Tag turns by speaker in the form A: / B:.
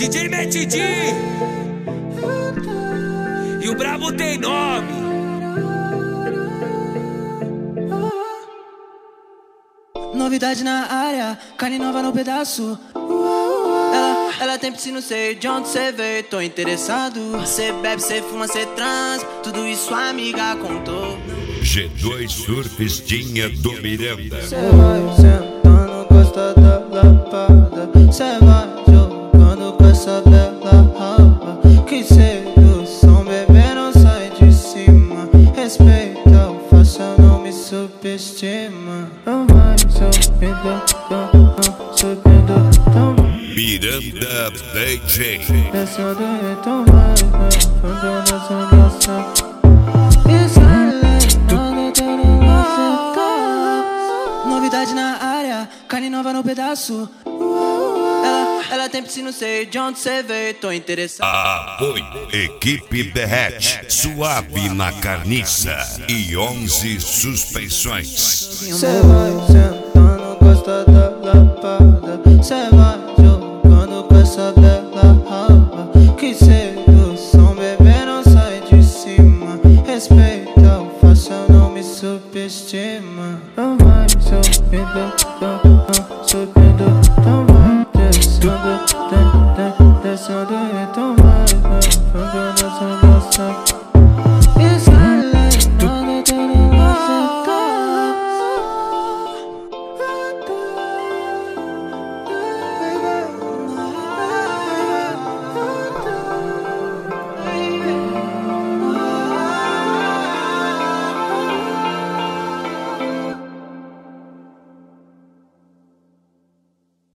A: DJ Metidi e o brabo tem nome.
B: Novidade na área, carne nova no pedaço. Ela tem piscina, não sei de onde cê veio, tô interessado. Cê bebe, cê fuma, cê trans, tudo isso a amiga contou.
C: G2 Surfistinha do Miranda.
B: Cê vai sentando, gosta da lapada. Cê vai jogando com essa bela raba. Que sedução, bebê, não sai de cima. Respeita o faça, não me subestima. Não vai subindo, subindo.
C: Miranda DJ.
B: Descendo e tomando, fundando essa nossa. Novidade na área, carne nova no pedaço. Ela tem piscina, não sei de onde cê veio, tô interessado.
C: Apoio Equipe Derrete, suave na carniça e 11 suspensões.
B: Cê vai sentando, gosta da lapada. Cê vai jogando com essa bela raba. Que sedução, bebê, não sai de cima. Respeita o faça, não me subestima. Não vai subindo.